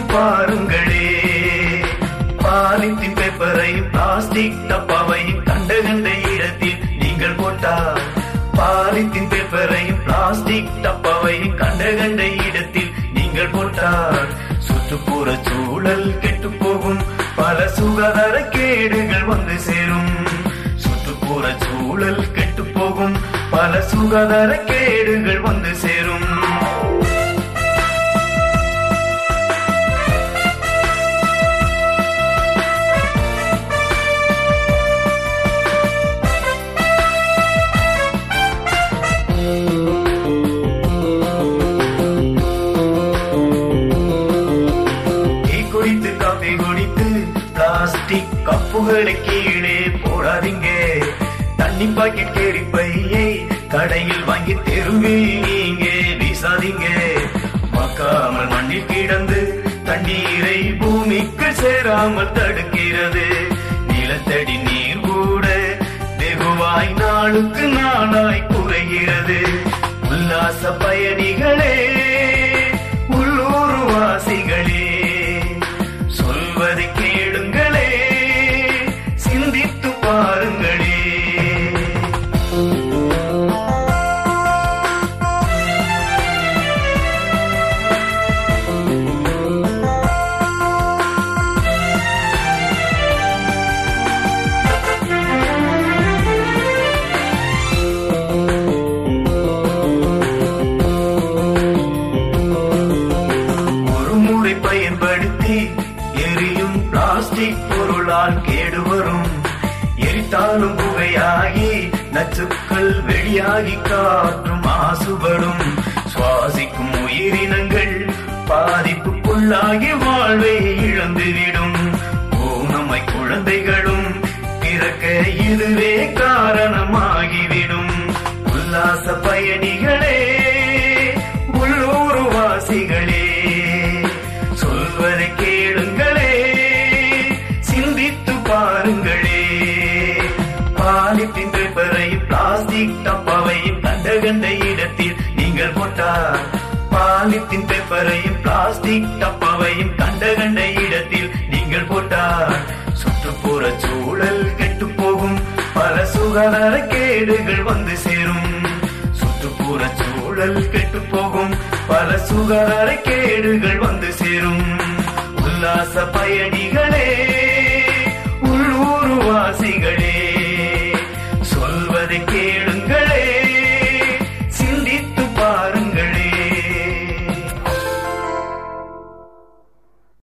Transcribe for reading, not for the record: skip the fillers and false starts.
பாருங்களே. Polythene பேப்பரையும் plastic டப்பாவையும் கண்ட கண்ட இடத்தில் நீங்கள் போட்டால், பாலித்தீன் பேப்பரையும் பிளாஸ்டிக் டப்பாவையும் கண்ட கண்ட இடத்தில் நீங்கள் போட்டால் சுற்றுப்புற சூழல் கெட்டு போகும், பல சுகாதார கேடுகள் வந்து சேரும். சுற்றுப்புற சூழல் கெட்டு போகும், பல சுகாதார கேடுகள் வந்து சேரும். காபி குடித்து பிளாஸ்டிக் கப்புகளை கீழே போடாதீங்க. தண்ணி பாக்கெட் கேரி பையை கடையில் வாங்கி தெருவில் நீங்க வீசாதீங்க. மக்காமல் மண்ணில் கிடந்து தண்ணீரை பூமிக்கு சேராமல் தடுக்கிறது. நிலத்தடி நீர் கூட வெகுவாய் நாளுக்கு நாளாய் குறைகிறது. உல்லாச பயணிகளே, உள்ளூர் வாசிகளே, சொல்வதை கேளுங்களே, சிந்தித்து பாருங்களே. ஒரு முறை பயன்படுத்தி எரியும் பிளாஸ்டிக் பொருளால் கேடு வரும். எரித்தாலும் புகையாகி நச்சுக்கள் வெளியாகி காற்று மாசுபடும். சுவாசிக்கும் உயிரினங்கள் பாதிப்புக்குள்ளாகி வாழ்வை இழந்துவிடும். ஊனமை குழந்தைகளும் பிறக்க இதுவே காரணமாகிவிடும். உல்லாச பயணிகளே, உள்ளூர் வாசிகளே, சொல்வதை கேளுங்களே, சிந்தித்து பாருங்களே. பாலித்தீன் பேப்பரையும் பிளாஸ்டிக் டப்பாவையும் கண்ட கண்ட இடத்தில் நீங்கள் போட்டால், பாலித்தீன் பேப்பரையும் பிளாஸ்டிக் டப்பாவையும் கண்ட கண்ட இடத்தில் நீங்கள் போட்டால் சுற்றுப்புற சூழல் கெட்டு போகும், பல சுகாதார கேடுகள் வந்து சேரும். சுற்றுப்புற சூழல் கெட்டு போகும், பல சுகாதார கேடுகள் வந்து சேரும். உல்லாச பயணிகளே, உள்ளூர் வாசிகளே, சொல்வதை கேளு.